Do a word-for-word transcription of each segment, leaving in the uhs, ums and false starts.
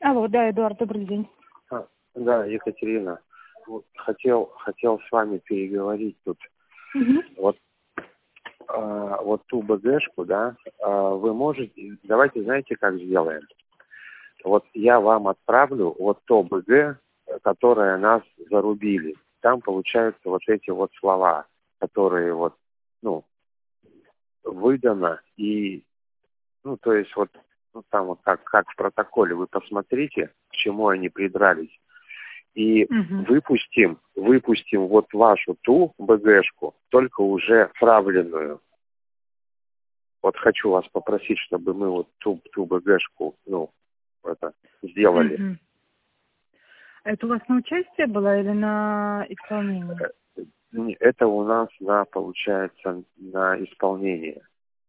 Алло, да, Эдуард, добрый день. А, да, Екатерина, вот хотел, хотел с вами переговорить тут. Угу. Вот, а, вот ту БГшку, да, а, вы можете, давайте, знаете, как сделаем? Вот я вам отправлю вот то БГ, которое нас зарубили. Там получаются вот эти вот слова, которые вот, ну, выдано и, ну, то есть вот, ну, там вот как, как в протоколе, вы посмотрите, к чему они придрались. И Угу. выпустим, выпустим вот вашу ту БГшку, только уже правленную. Вот хочу вас попросить, чтобы мы вот ту, ту БГшку, ну, это, сделали. Угу. Это у вас на участие было или на исполнение? Это у нас на, получается, на исполнение.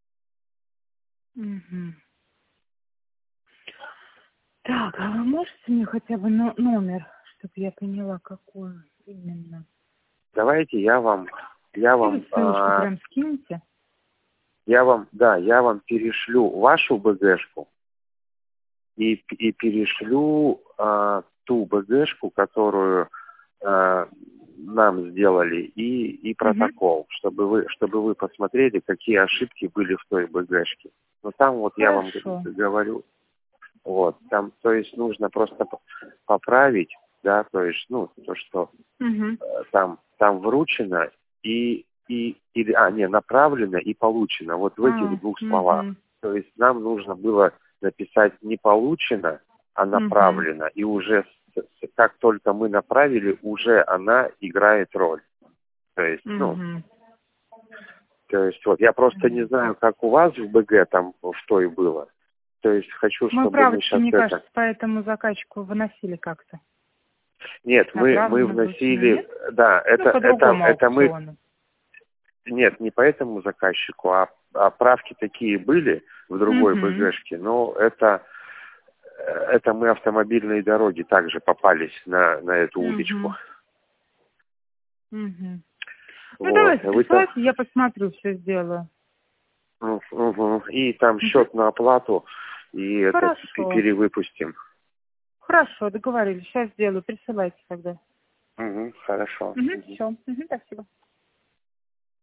Угу. Так, а вы можете мне хотя бы но- номер, чтобы я поняла, какой именно? Давайте я вам, я Или вам, ссылочку а, прям скинете? я вам, да, я вам перешлю вашу БГшку и, и перешлю а, ту БГшку, которую а, нам сделали, и, и протокол, чтобы вы, чтобы вы посмотрели, какие ошибки были в той БГшке. Но там вот я вам Хорошо. говорю, вот, там, то есть нужно просто поправить, да, то есть, ну, то, что Угу. э, там, там вручено и, и, или, а, не, направлено и получено, вот в А, этих двух словах. угу. То есть нам нужно было написать не получено, а Угу. направлено, и уже с- с- как только мы направили, уже она играет роль. То есть, ну, Угу. то есть вот я просто не знаю, как у вас в БГ там в той было. То есть хочу, Мы чтобы мы правочки, сейчас мне это... кажется, по этому заказчику выносили как-то. Нет, мы, мы Направлено, вручено, вносили... нет? Да, Ну, это, по это, другому это мы... аукциону. Нет, не по этому заказчику, а, а правки такие были в другой Угу. БГшке, но это, э, это мы автомобильные дороги также попались на, на эту удочку. Угу. Угу. Ну, Вот. давайте Вы там... присылайте, я посмотрю, все сделаю. Ну, угу. И там Угу. счет на оплату, и это п- Хорошо. перевыпустим. Хорошо, договорились. Сейчас сделаю. Присылайте тогда. Угу, хорошо. Угу. Мгм. Все. Угу. Спасибо.